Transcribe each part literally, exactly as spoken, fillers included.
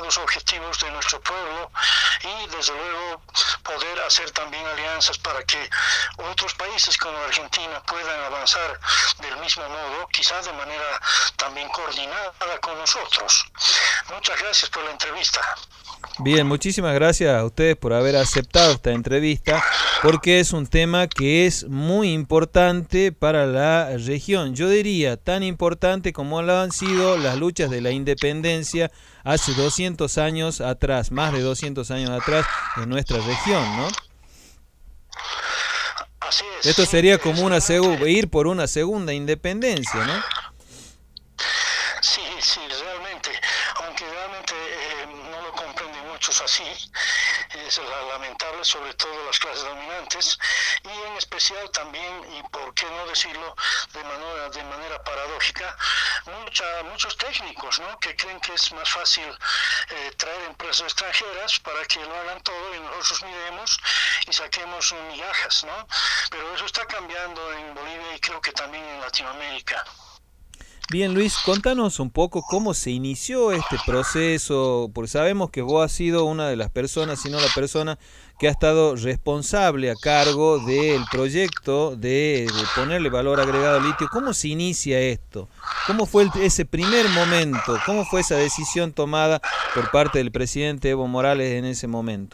los objetivos de nuestro pueblo y desde luego poder hacer también alianzas para que otros países como Argentina puedan avanzar del mismo modo, quizás de manera también coordinada con nosotros. Muchas gracias por la entrevista. Bien, muchísimas gracias a ustedes por haber aceptado esta entrevista, porque es un tema que es muy importante para la región. Yo diría tan importante como lo han sido las luchas de la independencia hace doscientos años atrás, más de doscientos años atrás en nuestra región, ¿no? Así es. Esto sería Sí, como una segu- ir por una segunda independencia, ¿no? Sí, sí, realmente, aunque realmente eh, no lo comprenden muchos así, es lamentable, sobre todo las clases dominantes, y en especial también, y por qué no decirlo de manera, de manera paradójica, mucha, muchos técnicos, ¿no?, que creen que es más fácil eh, traer empresas extranjeras para que lo hagan todo y nosotros miremos y saquemos migajas, ¿no? Pero eso está cambiando en Bolivia y creo que también en Latinoamérica. Bien, Luis, contanos un poco cómo se inició este proceso, porque sabemos que vos has sido una de las personas, si no la persona que ha estado responsable a cargo del proyecto de, de ponerle valor agregado al litio. ¿Cómo se inicia esto? ¿Cómo fue el, ese primer momento? ¿Cómo fue esa decisión tomada por parte del presidente Evo Morales en ese momento?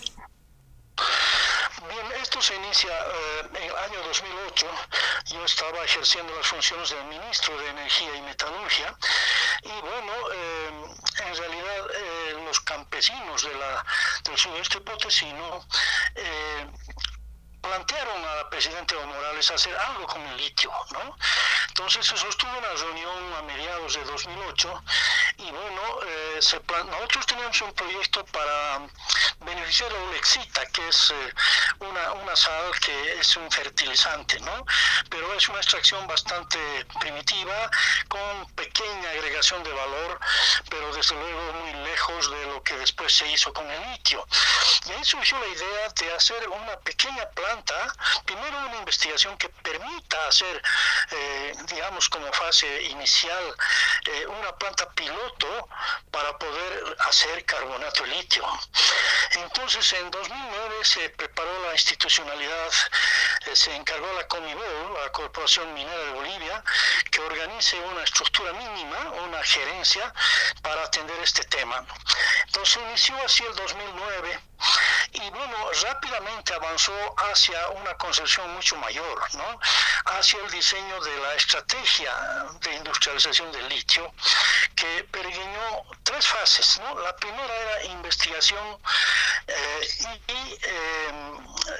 Bien, esto se inicia eh, en el año dos mil ocho. Yo estaba ejerciendo las funciones de ministro de Energía y Metalurgia y bueno, eh, en realidad eh, los campesinos de la, del sudeste potosino eh, plantearon al presidente Evo Morales hacer algo con el litio, ¿no? Entonces se sostuvo una reunión a mediados de dos mil ocho y bueno, eh, se plan... nosotros teníamos un proyecto para beneficiar la ulexita, que es eh, una, una sal que es un fertilizante, ¿no? Pero es una extracción bastante primitiva, con pequeña agregación de valor, pero desde luego muy lejos de lo que después se hizo con el litio. Y ahí surgió la idea de hacer una pequeña planta, primero una investigación que permita hacer, eh, digamos como fase inicial, eh, una planta piloto para poder hacer carbonato de litio. Entonces en dos mil nueve se preparó la institucionalidad, eh, se encargó a la Comibol, la Corporación Minera de Bolivia, que organice una estructura mínima, una gerencia para atender este tema. Entonces inició así el dos mil nueve y bueno, rápidamente avanzó hacia una concepción mucho mayor, ¿no? Hacia el diseño de la estrategia de industrialización del litio, que peregrinó tres fases, ¿no? La primera era investigación eh, y, y eh,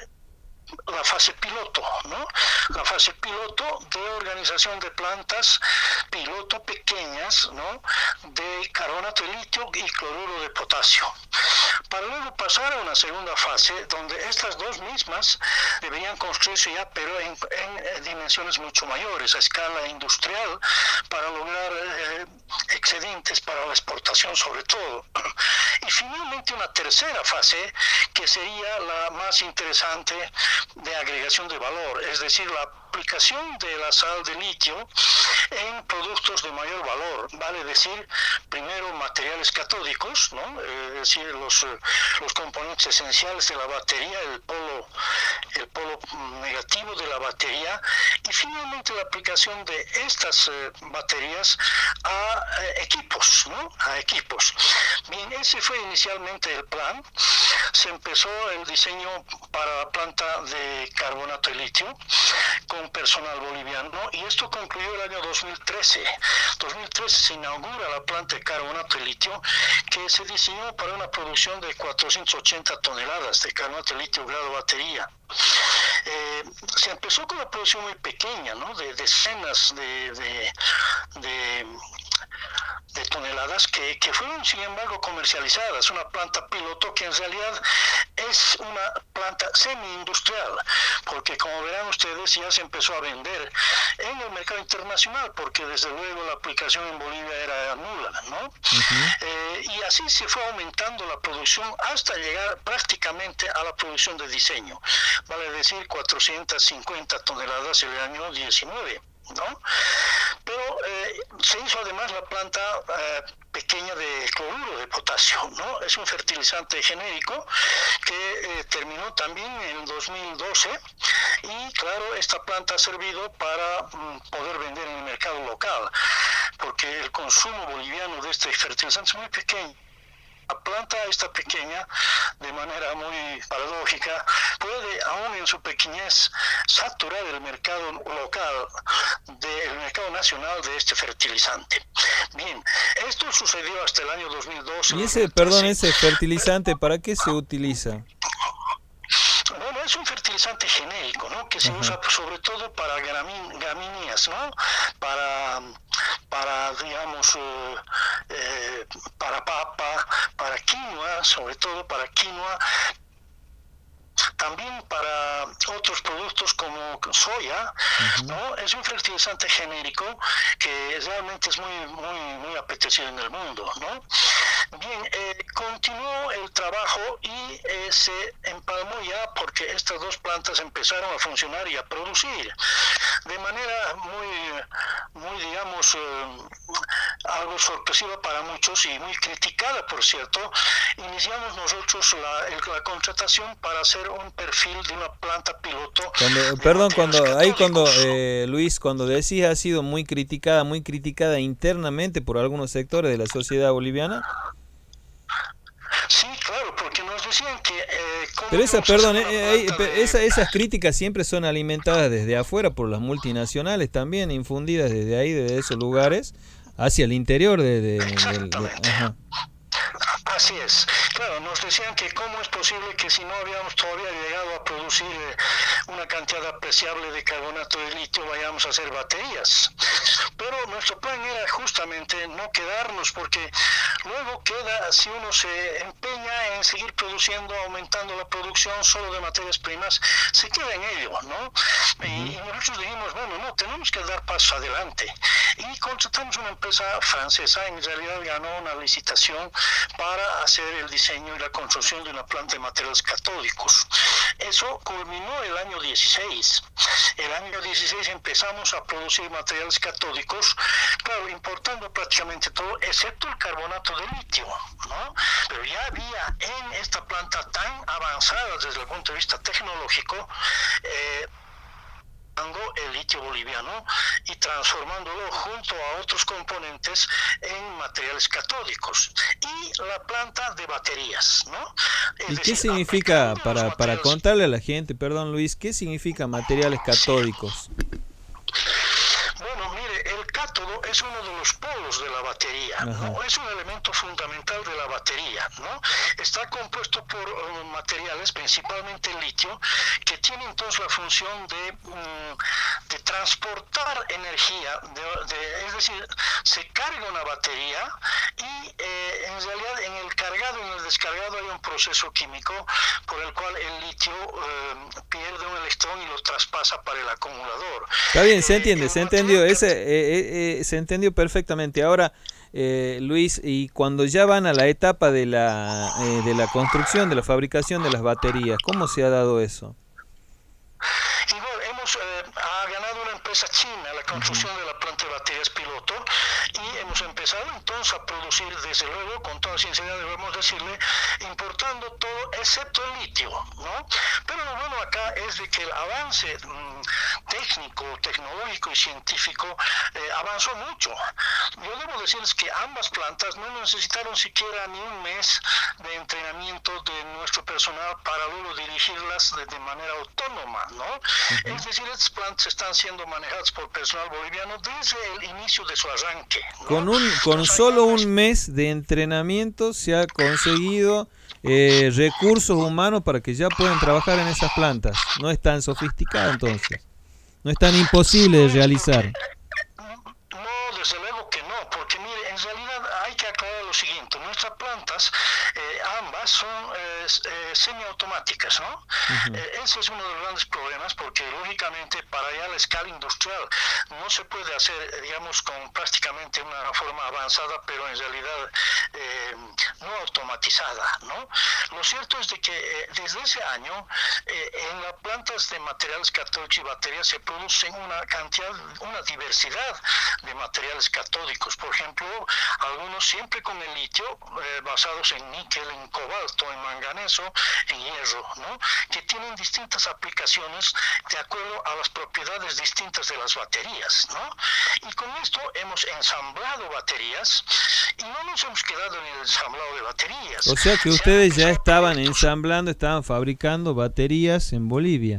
la fase piloto, ¿no? La fase piloto de organización de plantas piloto pequeñas, ¿no?, de carbonato de litio y cloruro de potasio, para luego pasar a una segunda fase donde estas dos mismas deberían construirse ya, pero en, en dimensiones mucho mayores, a escala industrial, para lograr eh, excedentes para la exportación sobre todo. Y finalmente una tercera fase que sería la más interesante, de agregación de valor, es decir, la aplicación de la sal de litio en productos de mayor valor, vale decir, primero materiales catódicos, ¿no?, es decir, los, los componentes esenciales de la batería, el polo, el polo negativo de la batería, y finalmente la aplicación de estas eh, baterías a eh, equipos, ¿no?, a equipos. Bien, ese fue inicialmente el plan. Se empezó el diseño para la planta de carbonato de litio con personal boliviano y esto concluyó el año dos mil trece. dos mil trece se inaugura la planta de carbonato de litio, que se diseñó para una producción de cuatrocientas ochenta toneladas de carbonato de litio grado batería. Eh, se empezó con una producción muy pequeña, ¿no?, de decenas de, de, de de toneladas que, que fueron sin embargo comercializadas, una planta piloto que en realidad es una planta semi-industrial, porque como verán ustedes ya se empezó a vender en el mercado internacional, porque desde luego la aplicación en Bolivia era nula, ¿no? Uh-huh. Eh, y así se fue aumentando la producción hasta llegar prácticamente a la producción de diseño, vale decir cuatrocientas cincuenta toneladas en el año diecinueve. ¿no? Pero eh, se hizo además la planta eh, pequeña de cloruro de potasio, ¿no? Es un fertilizante genérico que eh, terminó también en el dos mil doce y claro, esta planta ha servido para mm, poder vender en el mercado local, porque el consumo boliviano de este fertilizante es muy pequeño. La planta esta pequeña, de manera muy paradójica, puede, aún en su pequeñez, saturar el mercado local, de, el mercado nacional de este fertilizante. Bien, esto sucedió hasta el año dos mil doce. Y ese, perdón, ese fertilizante, ¿para qué se utiliza? Bueno, es un fertilizante genérico, ¿no? Que se Ajá. usa sobre todo para gramin, gramíneas, ¿no? Para, para digamos, uh, eh, para papa, para quinoa, sobre todo para quinoa. También para otros productos como soya, uh-huh. ¿no? Es un fertilizante genérico que realmente es muy, muy, muy apetecido en el mundo, ¿no? Bien, eh, continuó el trabajo y eh, se empalmó ya porque estas dos plantas empezaron a funcionar y a producir de manera muy, muy digamos, eh, algo sorpresiva para muchos y muy criticada, por cierto. Iniciamos nosotros la, el, la contratación para hacer un perfil de una planta piloto. Cuando, perdón, cuando ahí cuando eh, Luis, cuando decís ha sido muy criticada, muy criticada internamente por algunos sectores de la sociedad boliviana. Sí, claro, porque nos decían que... Eh, Pero esa, perdón, eh, eh, de... esa, esas críticas siempre son alimentadas desde afuera por las multinacionales también, infundidas desde ahí, desde esos lugares, hacia el interior de... de, de, de ajá. Así es, claro, nos decían que cómo es posible que si no habíamos todavía llegado a producir eh, una cantidad apreciable de carbonato de litio vayamos a hacer baterías. Pero nuestro plan era justamente no quedarnos, porque luego queda, si uno se empeña en seguir produciendo, aumentando la producción solo de materias primas, se queda en ello, ¿no? Y, y nosotros dijimos, bueno, no, tenemos que dar paso adelante. Y contratamos una empresa francesa, en realidad ganó una licitación para hacer el diseño y la construcción de una planta de materiales catódicos. Eso culminó el año dieciséis. El año dieciséis empezamos a producir materiales catódicos, claro, importando prácticamente todo, excepto el carbonato de litio, ¿no? Pero ya había en esta planta tan avanzada desde el punto de vista tecnológico, eh, el litio boliviano y transformándolo junto a otros componentes en materiales catódicos y la planta de baterías, ¿no? Es ¿Y decir, qué significa, para, para contarle a la gente, perdón Luis, qué significa materiales catódicos? Bueno, mire, el cátodo es uno de los polos de la batería, ¿no? Es un elemento fundamental de la batería, ¿no? Está compuesto por uh, materiales, principalmente el litio, que tiene entonces la función de, um, de transportar energía, de, de, es decir, se carga una batería y eh, en realidad en el cargado y en el descargado hay un proceso químico por el cual el litio eh, pierde un electrón y lo traspasa para el acumulador. Está bien, se entiende, eh, se entiende. Ese, eh, eh, se entendió perfectamente. Ahora, eh, Luis, y cuando ya van a la etapa de la, eh, de la construcción, de la fabricación de las baterías, ¿cómo se ha dado eso? Y bueno, hemos eh, ha ganado una empresa china la construcción uh-huh. de la planta de baterías piloto y hemos empezado entonces a producir, desde luego, con toda sinceridad debemos decirle, importando todo excepto el litio, ¿no? Pero lo bueno acá es de que el avance mmm, técnico, tecnológico y científico eh, avanzó mucho. Yo debo decirles que ambas plantas no necesitaron siquiera ni un mes de entrenamiento de nuestro personal para luego dirigirlas de, de manera autónoma, ¿no? Uh-huh. Es decir, estas plantas están siendo manejadas por personal boliviano desde el inicio de su arranque, ¿no? Con un con Entonces, solo un mes de entrenamiento se ha conseguido eh, recursos humanos para que ya puedan trabajar en esas plantas. No es tan sofisticado entonces. No es tan imposible de realizar. No, desde luego que no, porque mire, en realidad hay que aclarar lo siguiente, nuestras plantas, eh, ambas son eh, eh, semiautomáticas, ¿no? Uh-huh. Eh, ese es uno de los grandes problemas, porque lógicamente para allá la escala industrial no se puede hacer, digamos, con prácticamente una forma avanzada, pero en realidad eh, no automatizada. automatizada, ¿no? Lo cierto es de que eh, desde ese año eh, en las plantas de materiales catódicos y baterías se producen una cantidad, una diversidad de materiales catódicos. Por ejemplo, algunos siempre con el litio, eh, basados en níquel, en cobalto, en manganeso, en hierro, ¿no? Que tienen distintas aplicaciones de acuerdo a las propiedades distintas de las baterías, ¿no? Y con esto hemos ensamblado baterías y no nos hemos quedado en el ensamblado de baterías. O sea que ustedes ya estaban ensamblando, estaban fabricando baterías en Bolivia.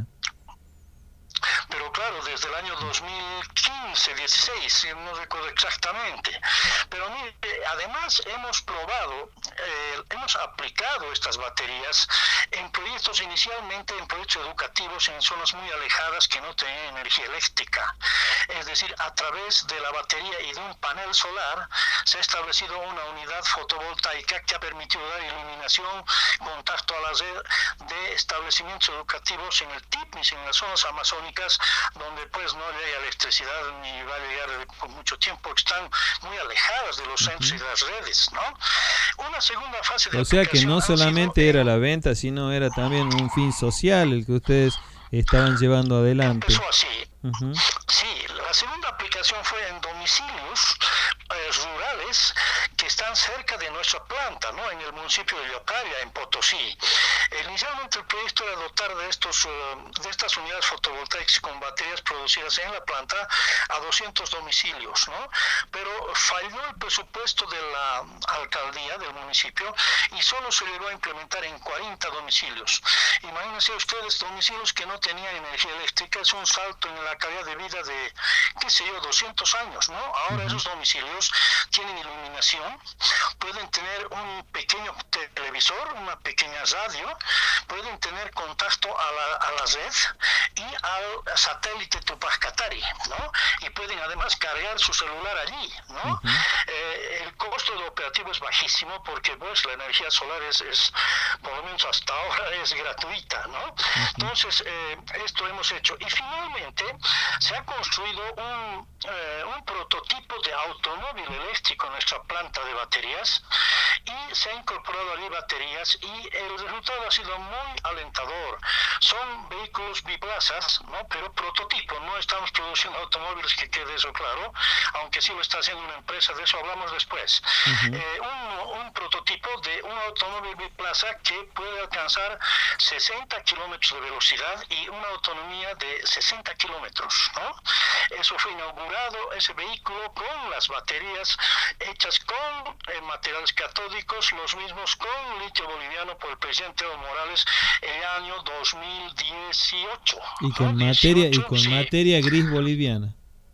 Pero claro, desde el año dos mil quince, dieciséis, no recuerdo exactamente. Pero mire, además hemos probado, eh, hemos aplicado estas baterías en proyectos, inicialmente en proyectos educativos en zonas muy alejadas que no tenían energía eléctrica. Es decir, a través de la batería y de un panel solar se ha establecido una unidad fotovoltaica que ha permitido dar iluminación, contacto a la red de establecimientos educativos en el TIPNIS, en las zonas amazónicas, donde pues no llega electricidad ni va a llegar por mucho tiempo, están muy alejadas de los centros y de las redes, ¿no? Una segunda fase de O sea que no solamente era la venta, sino era también un fin social el que ustedes estaban llevando adelante. Empezó así. Uh-huh. Sí, la segunda aplicación fue en domicilios eh, rurales que están cerca de nuestra planta, ¿no? En el municipio de Llocaria, en Potosí. Inicialmente el proyecto era dotar de, estos, uh, de estas unidades fotovoltaicas con baterías producidas en la planta a doscientos domicilios, ¿no? Pero falló el presupuesto de la alcaldía del municipio y solo se llegó a implementar en cuarenta domicilios. Imagínense ustedes, domicilios que no tenían energía eléctrica, es un salto en la calidad de vida de, qué sé yo, doscientos años, ¿no? Ahora esos domicilios tienen iluminación, pueden tener un pequeño televisor, una pequeña radio, pueden tener contacto a la, a la red y al satélite Tupac Katari, ¿no? Y pueden además cargar su celular allí, ¿no? Uh-huh. eh, el costo de operativo es bajísimo porque pues la energía solar es, es por lo menos hasta ahora es gratuita, ¿no? Uh-huh. Entonces, eh, esto hemos hecho. Y finalmente se ha construido un, eh, un prototipo de automóvil eléctrico en nuestra planta de baterías y se ha incorporado allí baterías y el resultado ha sido muy alentador. Son vehículos biplazas, ¿no? Pero prototipo, no estamos produciendo automóviles, que quede eso claro, aunque sí lo está haciendo una empresa, de eso hablamos después. Uh-huh. eh, un, un prototipo de un automóvil biplaza que puede alcanzar sesenta kilómetros de velocidad y una autonomía de sesenta kilómetros, ¿no? Eso fue inaugurado, ese vehículo, con las baterías hechas con eh, materiales catódicos, los mismos con litio boliviano por el presidente Evo Morales el año dos mil dieciocho. Y con ¿no? materia dieciocho, y con sí. materia gris boliviana.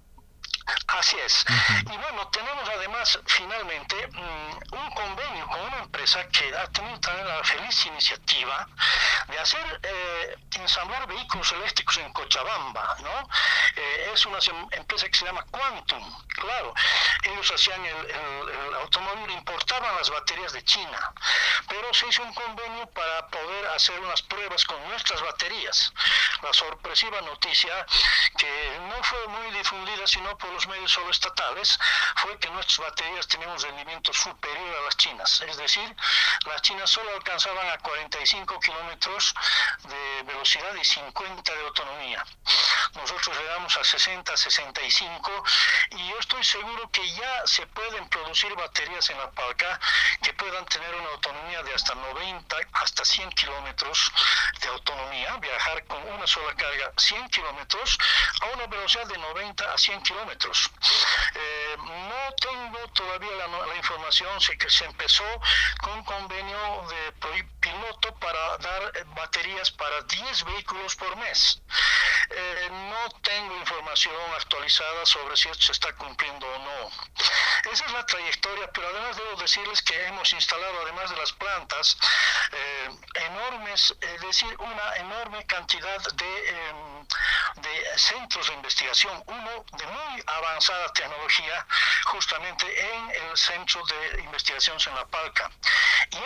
Así es. Uh-huh. Y bueno, tenemos además finalmente um, un convenio con una empresa que ha tenido también la feliz iniciativa de hacer eh, ensamblar vehículos eléctricos en Cochabamba, ¿no? Eh, es una empresa que se llama Quantum. Claro, ellos hacían el, el, el automóvil, importaban las baterías de China, pero se hizo un convenio para poder hacer unas pruebas con nuestras baterías. La sorpresiva noticia, que no fue muy difundida sino por los medios solo estatales, fue que nuestras baterías tenían un rendimiento superior a las chinas. Es decir, las chinas solo alcanzaban a cuarenta y cinco kilómetros de velocidad y cincuenta de autonomía. Nosotros llegamos a sesenta, sesenta y cinco, y yo estoy seguro que ya se pueden producir baterías en la Palca que puedan tener una autonomía de hasta noventa, hasta cien kilómetros de autonomía, viajar con una sola carga cien kilómetros a una velocidad de noventa a cien kilómetros. Eh, no tengo todavía la, la información, sé que se empezó con un convenio de piloto para dar eh, baterías para diez vehículos por mes. Eh, no tengo información actualizada sobre si esto se está cumpliendo o no. Esa es la trayectoria, pero además debo decirles que hemos instalado, además de las plantas, eh, enormes, es decir, una enorme cantidad de, eh, de centros de investigación, uno de muy avanzada tecnología, justamente en el Centro de Investigaciones en La Palca. Y hemos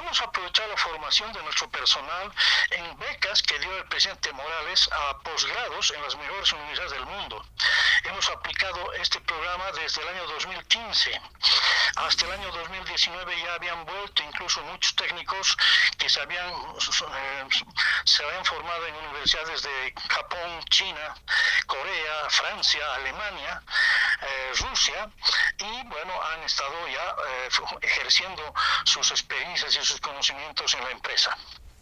vamos a aprovechar la formación de nuestro personal en becas que dio el presidente Morales a posgrados en las mejores universidades del mundo. Hemos aplicado este programa desde el año dos mil quince. Hasta el año dos mil diecinueve ya habían vuelto incluso muchos técnicos que se habían, eh, se habían formado en universidades de Japón, China, Corea, Francia, Alemania, eh, Rusia, y bueno, han estado ya eh, ejerciendo sus experiencias y sus conocimientos en la empresa.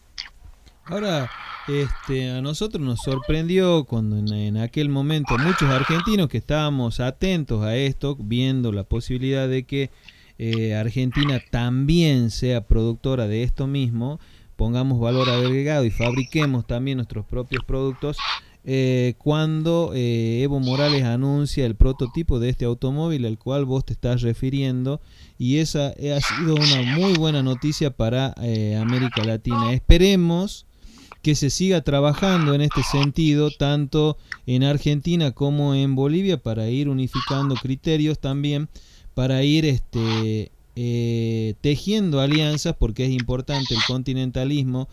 Ahora, este, a nosotros nos sorprendió cuando en, en aquel momento muchos argentinos que estábamos atentos a esto, viendo la posibilidad de que eh, Argentina también sea productora de esto mismo, pongamos valor agregado y fabriquemos también nuestros propios productos. Eh, cuando eh, Evo Morales anuncia el prototipo de este automóvil al cual vos te estás refiriendo, y esa ha sido una muy buena noticia para eh, América Latina. Esperemos que se siga trabajando en este sentido tanto en Argentina como en Bolivia, para ir unificando criterios también, para ir este eh, tejiendo alianzas, porque es importante el continentalismo,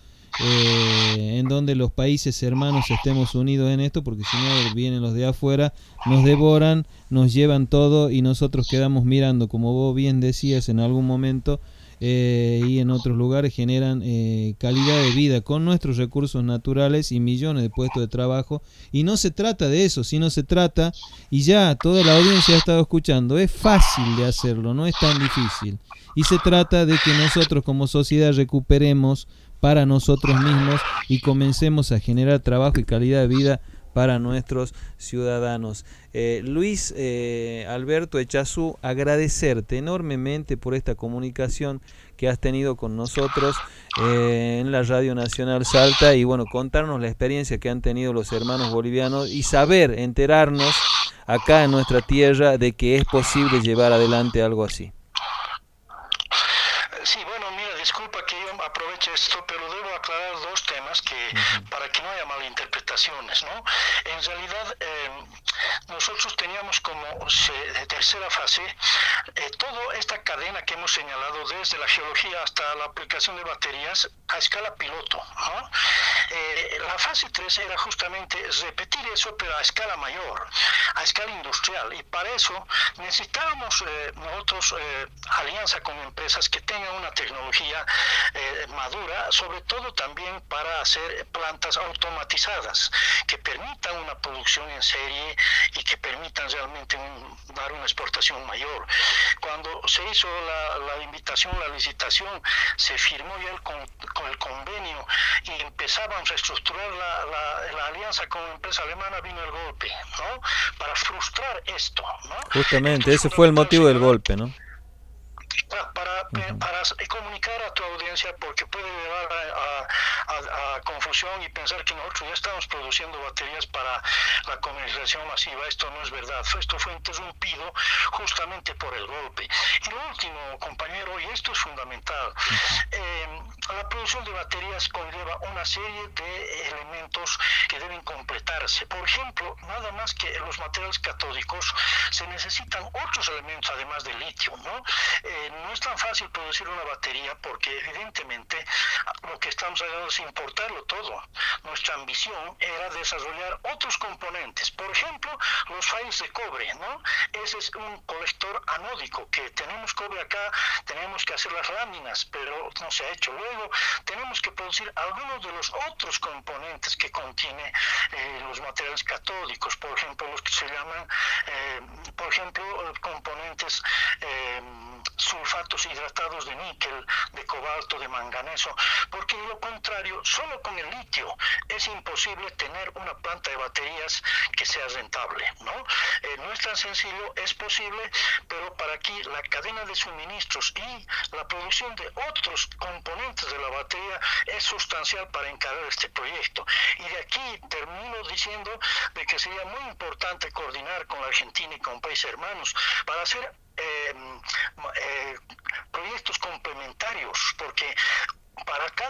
Eh, en donde los países hermanos estemos unidos en esto, porque si no vienen los de afuera, nos devoran, nos llevan todo y nosotros quedamos mirando, como vos bien decías en algún momento, eh, y en otros lugares generan eh, calidad de vida con nuestros recursos naturales y millones de puestos de trabajo, y no se trata de eso, sino se trata, y ya toda la audiencia ha estado escuchando, es fácil de hacerlo, no es tan difícil, y se trata de que nosotros como sociedad recuperemos para nosotros mismos y comencemos a generar trabajo y calidad de vida para nuestros ciudadanos. Eh, Luis eh, Alberto Echazú, agradecerte enormemente por esta comunicación que has tenido con nosotros eh, en la Radio Nacional Salta, y bueno, contarnos la experiencia que han tenido los hermanos bolivianos y saber, enterarnos acá en nuestra tierra de que es posible llevar adelante algo así. Sí, bueno, mira, disculpa que yo aproveche esto, pero debo aclarar dos temas que uh-huh. para que no haya malinterpretaciones, ¿no? En realidad, eh, nosotros teníamos como eh, tercera fase eh, toda esta cadena que hemos señalado, desde la geología hasta la aplicación de baterías a escala piloto, ¿no? Eh, la fase tres era justamente repetir eso, pero a escala mayor, a escala industrial, y para eso necesitábamos eh, nosotros eh, alianza con empresas que tengan una tecnología eh, madura, sobre todo también para hacer plantas automatizadas que permitan una producción en serie y que permitan realmente un, dar una exportación mayor. Cuando se hizo la, la invitación, la licitación, se firmó ya el, con, con el convenio y empezábamos a estructurar la, la, la alianza con la empresa alemana, vino el golpe, ¿no? Para frustrar esto, ¿no? Justamente, ese fue el motivo del golpe, ¿no? Para, para, uh-huh. para comunicar a tu audiencia, porque puede llevar a, a, a confusión y pensar que nosotros ya estamos produciendo baterías para la comercialización masiva. Esto no es verdad, esto fue interrumpido justamente por el golpe. Y lo último, compañero, y esto es fundamental, uh-huh. eh, la producción de baterías conlleva una serie de elementos que deben completarse. Por ejemplo, nada más que en los materiales catódicos se necesitan otros elementos además del litio, ¿no? Eh, no es tan fácil producir una batería porque evidentemente lo que estamos haciendo es importarlo todo. Nuestra ambición era desarrollar otros componentes, por ejemplo los files de cobre, ¿no? Ese es un colector anódico, que tenemos cobre acá, tenemos que hacer las láminas, pero no se ha hecho. Luego tenemos que producir algunos de los otros componentes que contiene eh, los materiales catódicos, por ejemplo los que se llaman eh, por ejemplo componentes eh, sulfatos hidratados de níquel, de cobalto, de manganeso, porque de lo contrario, solo con el litio es imposible tener una planta de baterías que sea rentable, ¿no? Eh, no es tan sencillo, es posible, pero para aquí la cadena de suministros y la producción de otros componentes de la batería es sustancial para encarar este proyecto. Y de aquí termino diciendo de que sería muy importante coordinar con la Argentina y con países hermanos para hacer Eh, eh, proyectos complementarios, porque para cada uno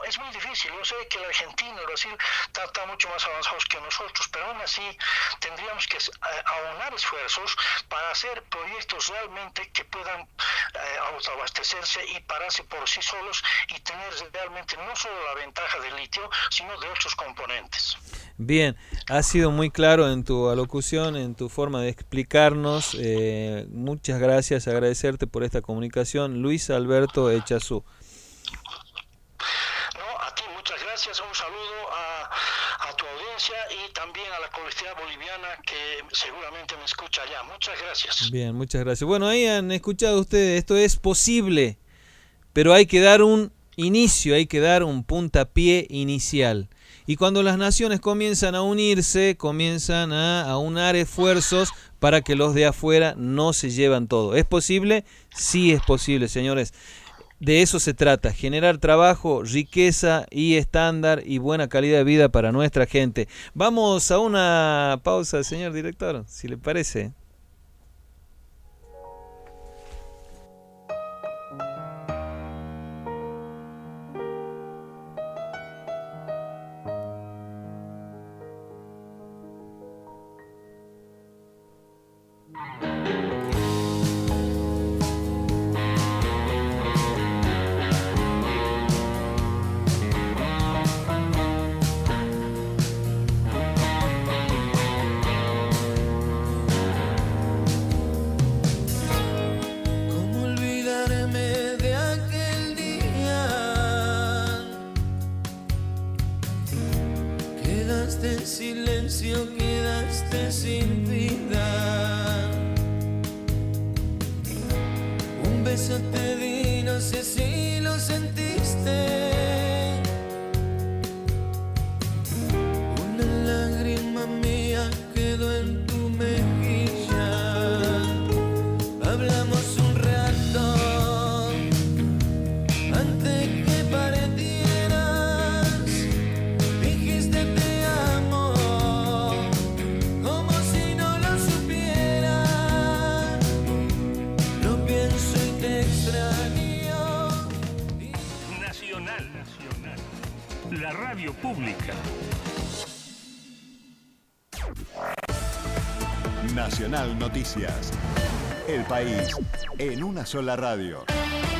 es muy difícil. Yo sé que la Argentina, el Brasil, está, está mucho más avanzados que nosotros, pero aún así tendríamos que aunar esfuerzos para hacer proyectos realmente que puedan eh, autoabastecerse y pararse por sí solos y tener realmente no solo la ventaja del litio, sino de otros componentes. Bien, has sido muy claro en tu alocución, en tu forma de explicarnos. Eh, muchas gracias, agradecerte por esta comunicación. Luis Alberto Echazú. No, a ti muchas gracias, un saludo a, a tu audiencia y también a la colectividad boliviana que seguramente me escucha allá. Muchas gracias. Bien, muchas gracias. Bueno, ahí han escuchado ustedes, esto es posible, pero hay que dar un inicio, hay que dar un puntapié inicial. Y cuando las naciones comienzan a unirse, comienzan a aunar esfuerzos para que los de afuera no se llevan todo. ¿Es posible? Sí es posible, señores. De eso se trata, generar trabajo, riqueza y estándar y buena calidad de vida para nuestra gente. Vamos a una pausa, señor director, si le parece. Quedaste en silencio, quedaste sin vida. Un beso te di, no sé si lo sentiste. Una lágrima mía quedó en tu mejilla. Hablamos un rato antes que partieras. Dijiste te amo, como si no lo supiera. Lo pienso y te extraño. Nacional, Nacional, la radio pública. Nacional Noticias. El país en una sola radio.